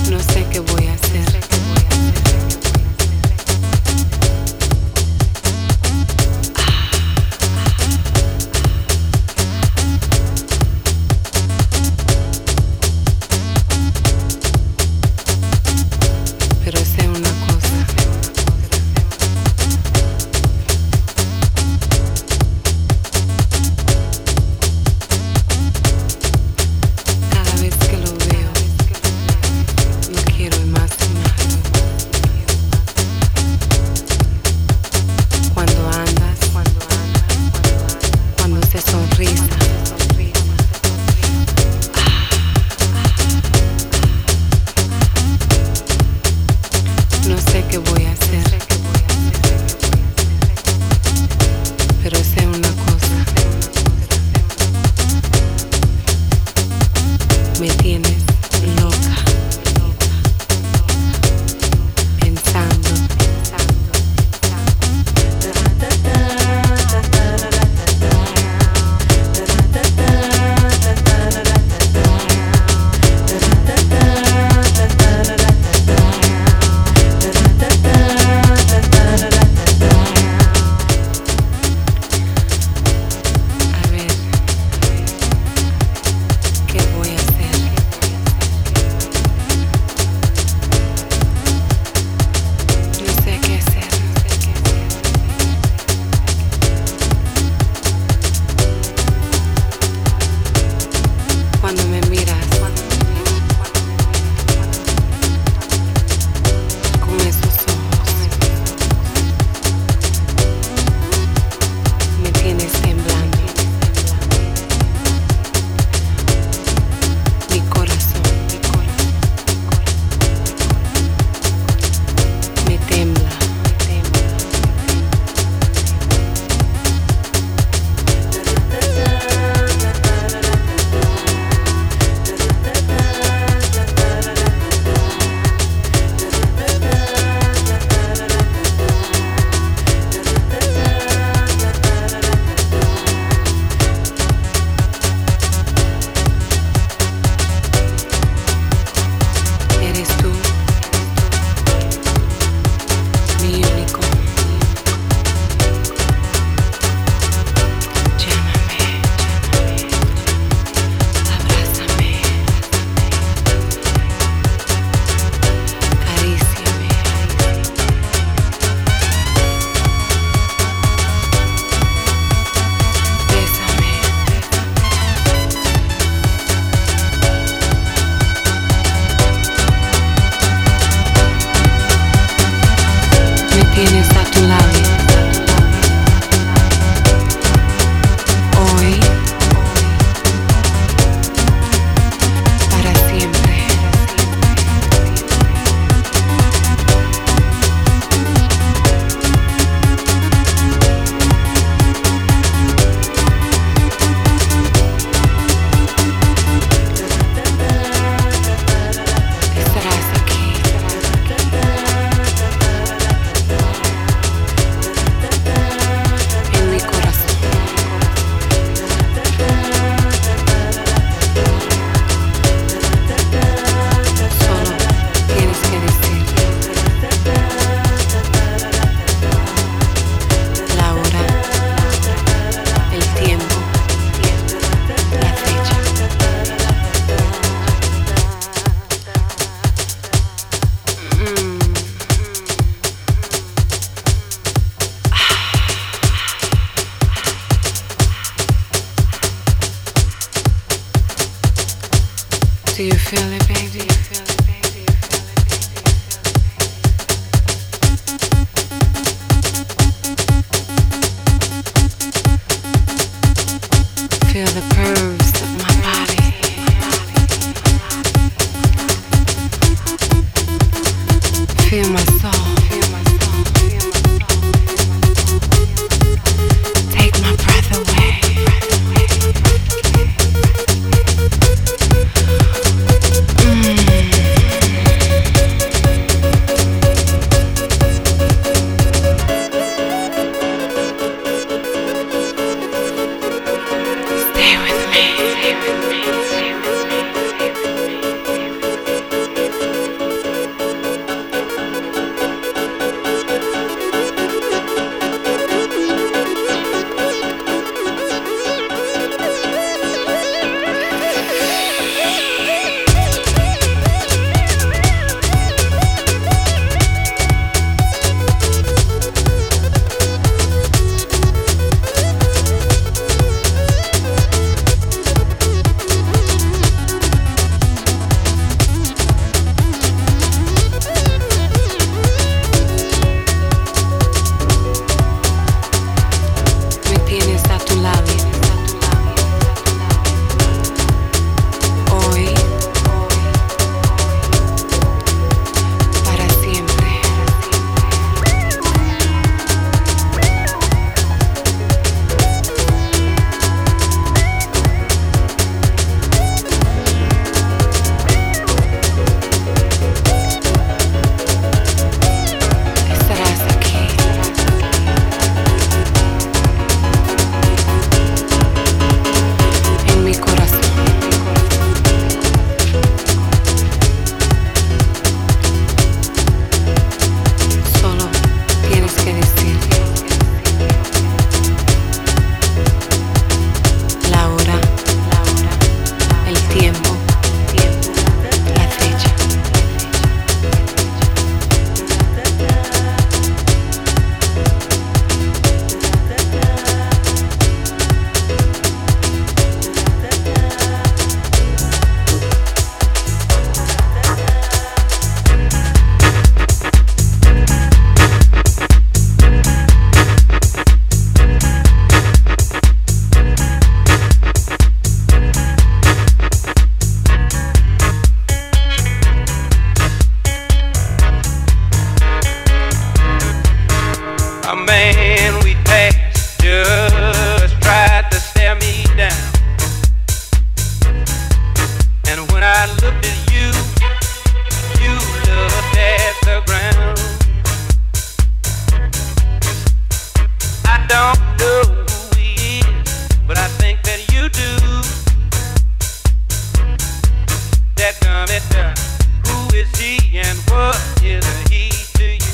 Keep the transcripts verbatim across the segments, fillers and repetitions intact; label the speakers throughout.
Speaker 1: No sé qué voy a hacer. Pero sé una cosa. Cada vez que lo veo, no quiero imaginar. Cuando andas, cuando andas, cuando se sonrisa. No sé qué voy a hacer, pero sé una cosa. Me tienes loca, pensando. A ver, ¿qué voy a hacer? No sé qué hacer. Cuando me miras con esos ojos, me tienes temblando. Mi corazón me tembla. Eres tú, mi único. Llámame, abrázame, acaríciame. Bésame. Me tienes a tu lado. Hoy, para siempre. Estarás aquí. En mi corazón. Solo tienes que decir la hora, el tiempo, la fecha. Mm. Do you feel it, baby? Do you feel it, baby? Feel the curves of my body. Feel my soul. Take my breath away. Stay with me.
Speaker 2: is he and what is he to you?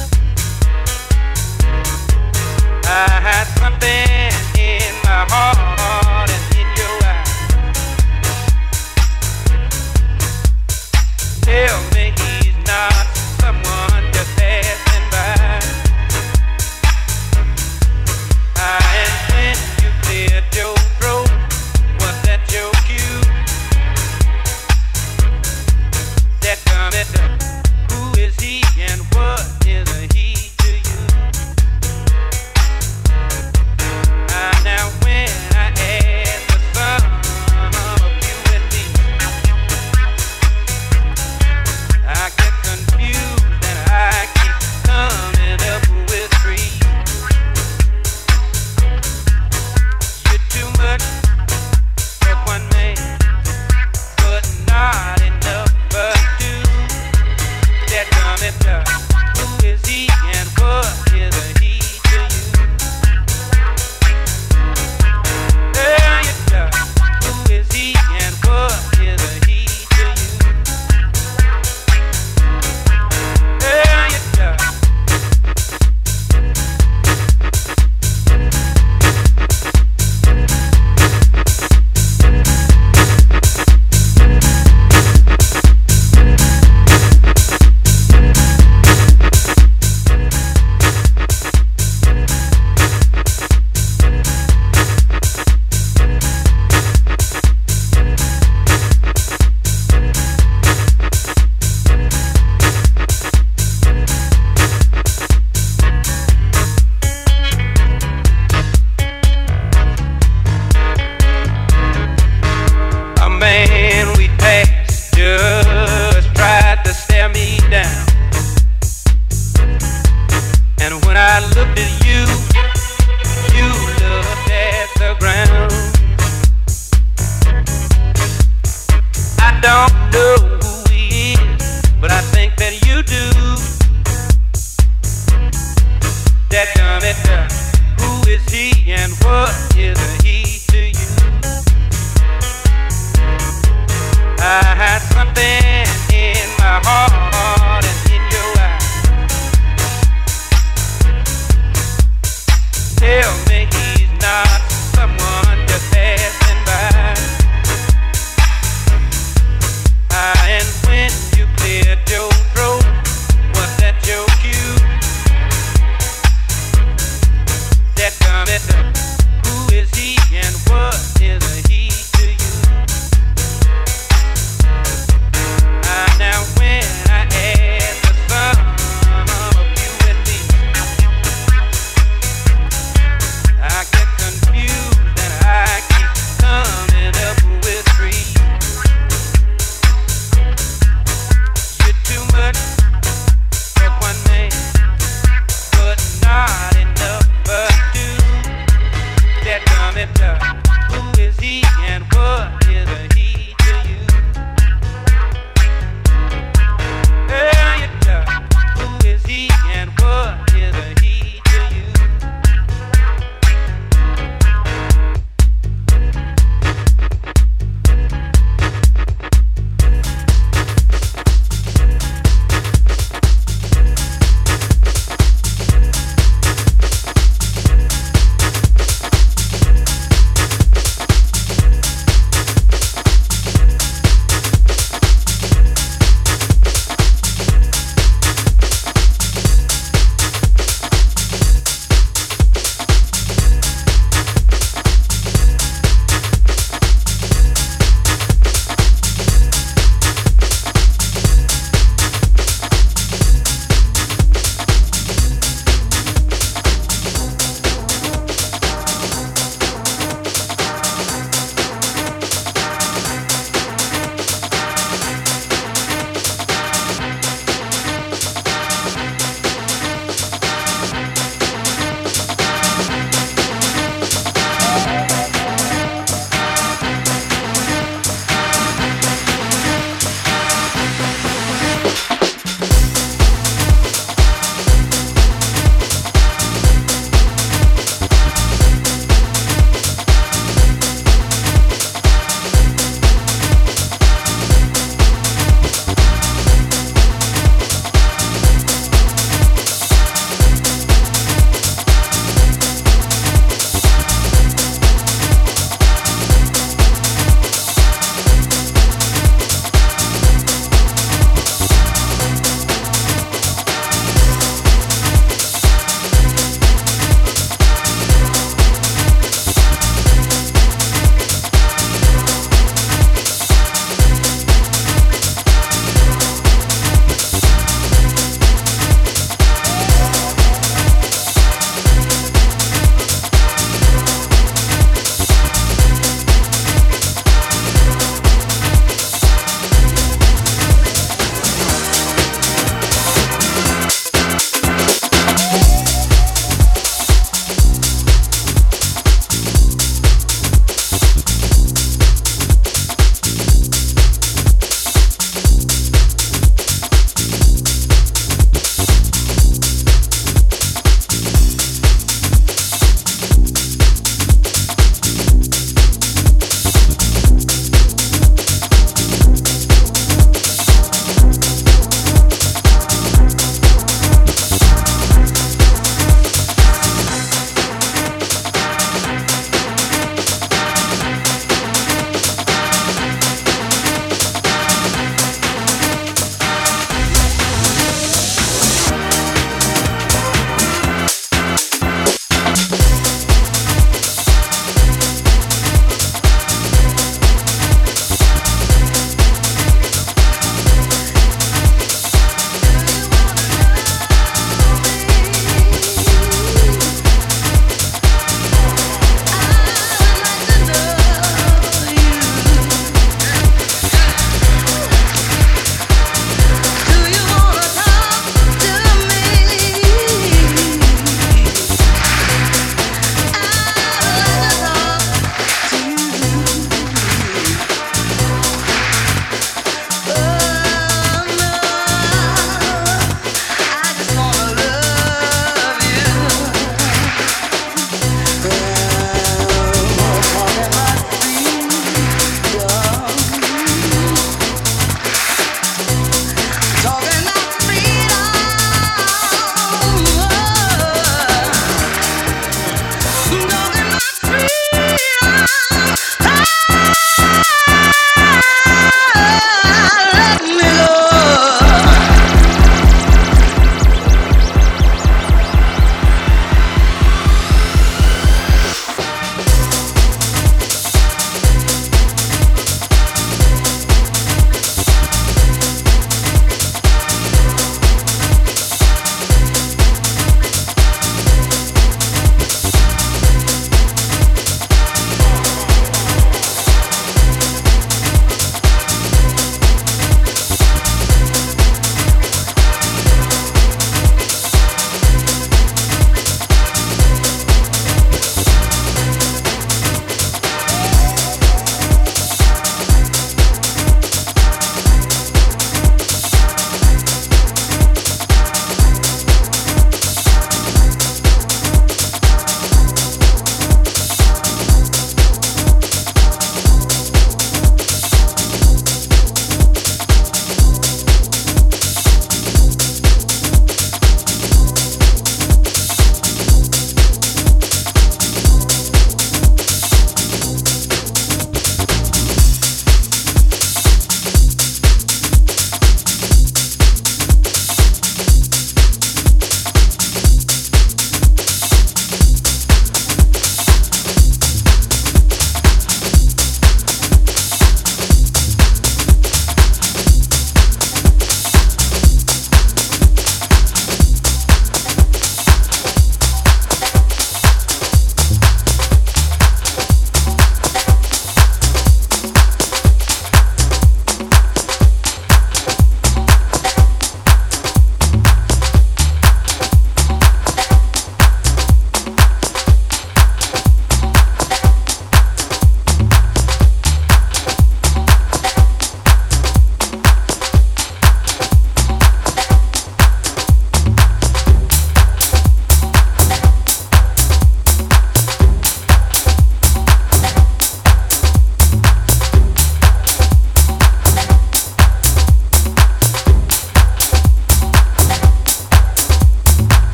Speaker 2: I had something in my heart and in your eyes. Tell me he's not someone just passing by. And when you cleared your throat, was that your cue? That comment, who is he and what is he to you? Uh, now when I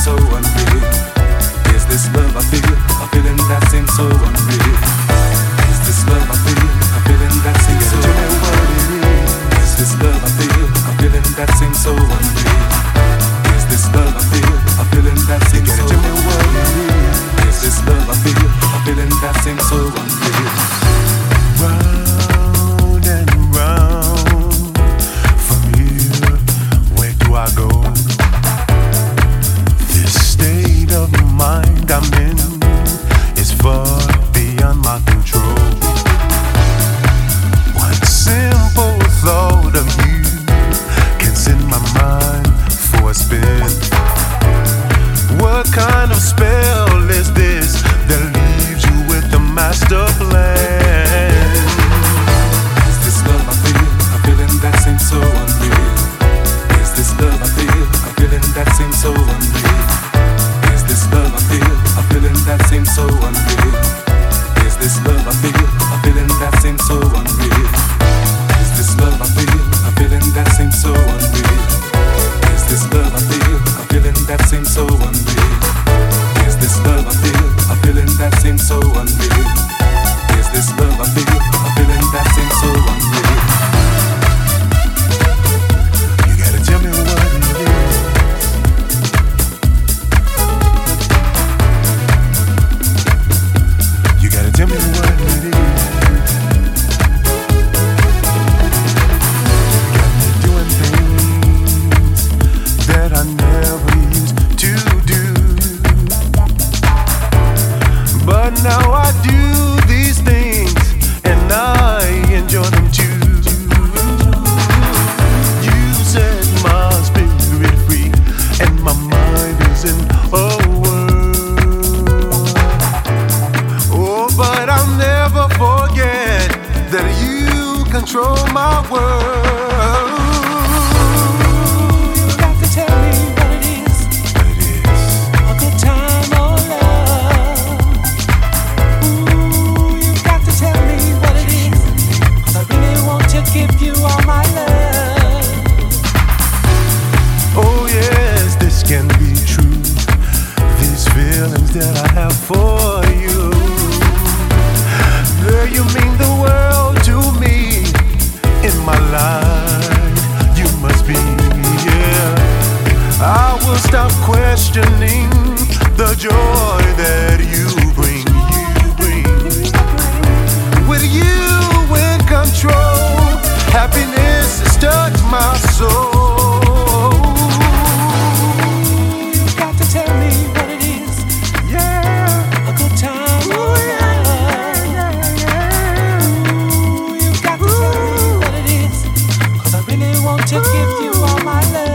Speaker 3: so unreal? Is this love I feel, a feeling that seems so unreal? Is this love I feel, a feeling that seems so unreal? Is this love I feel, a feeling that seems so unreal? Is this love I feel, a feeling that seems so unreal? Is this love I feel, a feeling that seems so unreal?
Speaker 4: Round and round, from here, where do I go? This state of mind I'm in is far beyond my control. One simple thought of you can send my mind for a spin. What kind of spell is this that leaves you with the master plan?
Speaker 3: Is this love I feel, a feeling that seems so unreal? Is this love I feel, a feeling that seems so unreal? Is this love I feel, a feeling that seems so unreal? Is this love I feel, a feeling that seems so unreal? Is this love I feel, a feeling that seems so unreal? Is this love I feel, a feeling that seems so unreal? Is this love I feel, a feeling that seems so unreal? Is this love I feel, a feeling that seems so unreal?
Speaker 4: You gotta tell me what it is. You gotta tell me what it is. Got me doing things that I never used to do, but now I do these things and I enjoy them too. You set my spirit free and my mind is in a whirl. Oh, but I'll never forget that you control my world. You got to tell me what it is. What it is. A good time or love. Ooh, you got to tell me what it is. 'Cause I really want to give you all my love. Oh yes, this can be true. These feelings that I have for you, girl, you mean the world to me. In my life, you must be, yeah. I will stop questioning the joy that you bring, you bring. With you in control, happiness has touched my soul. You got to tell me what it is. Yeah, a good time. Ooh, yeah, yeah, yeah. Ooh, you got to tell me what it is. 'Cause I really want to give you all my love.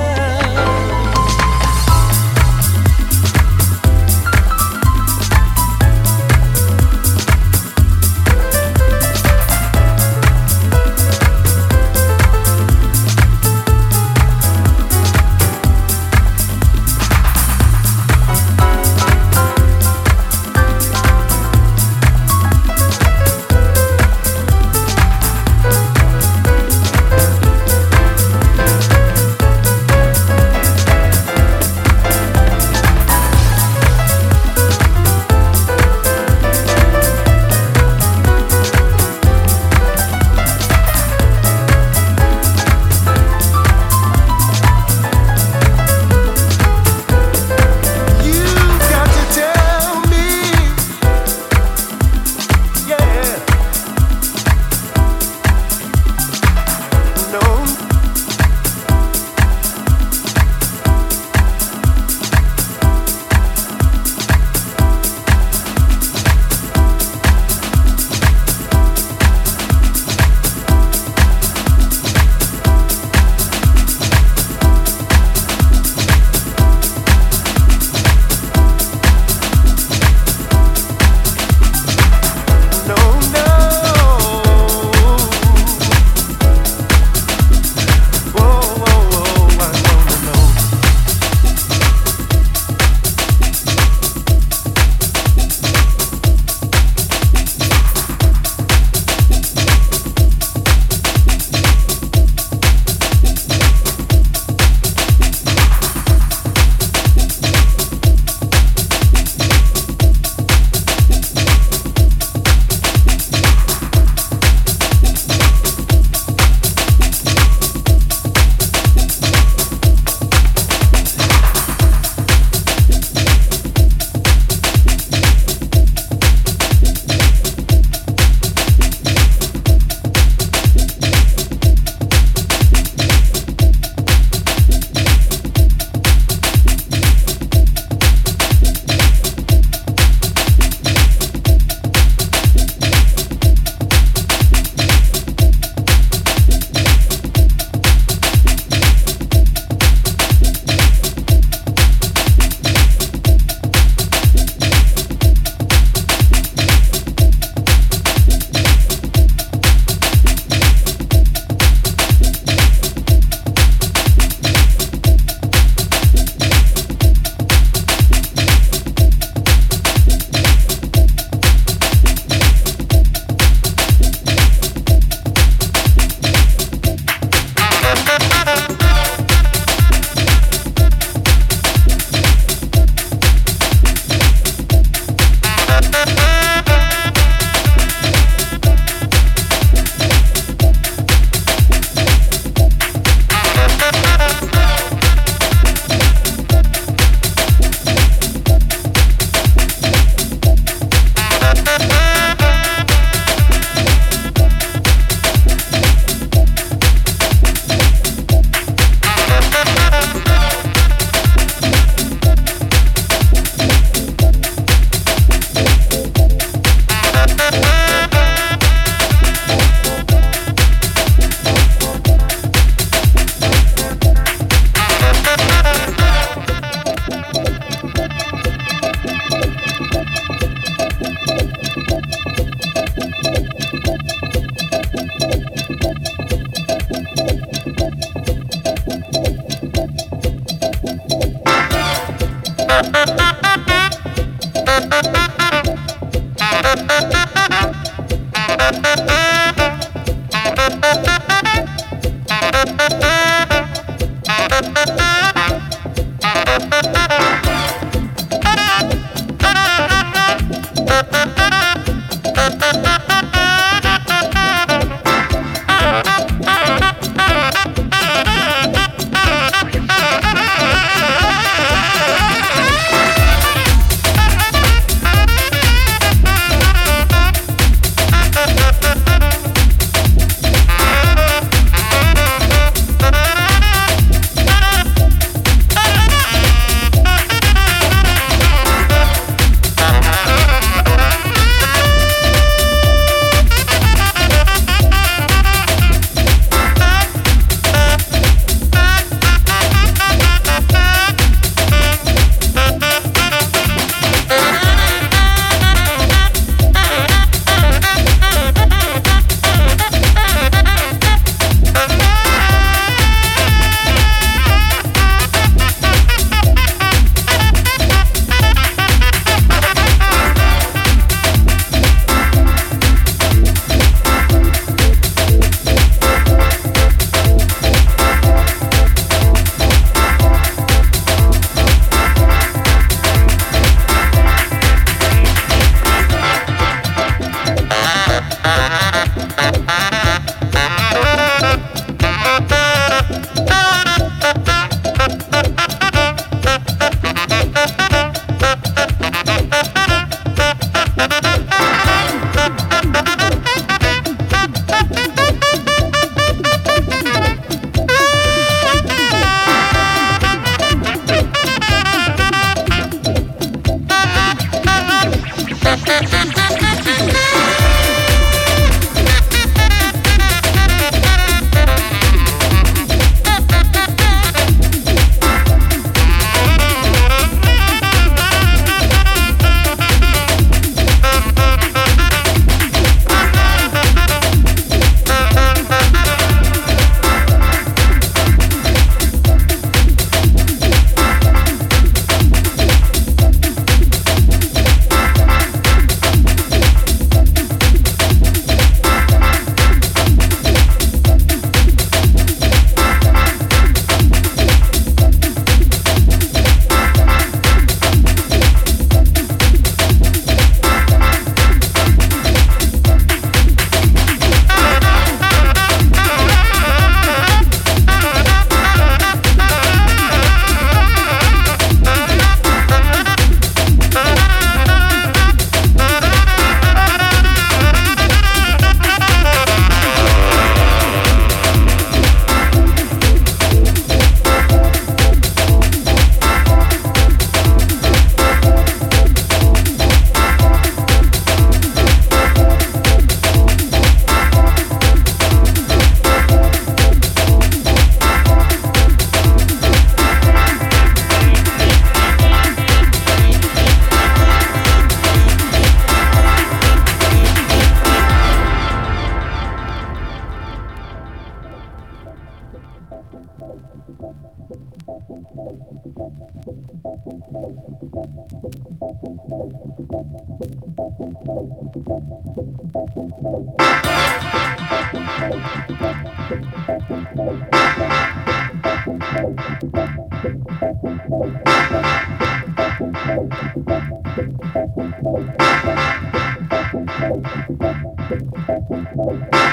Speaker 5: Thank you.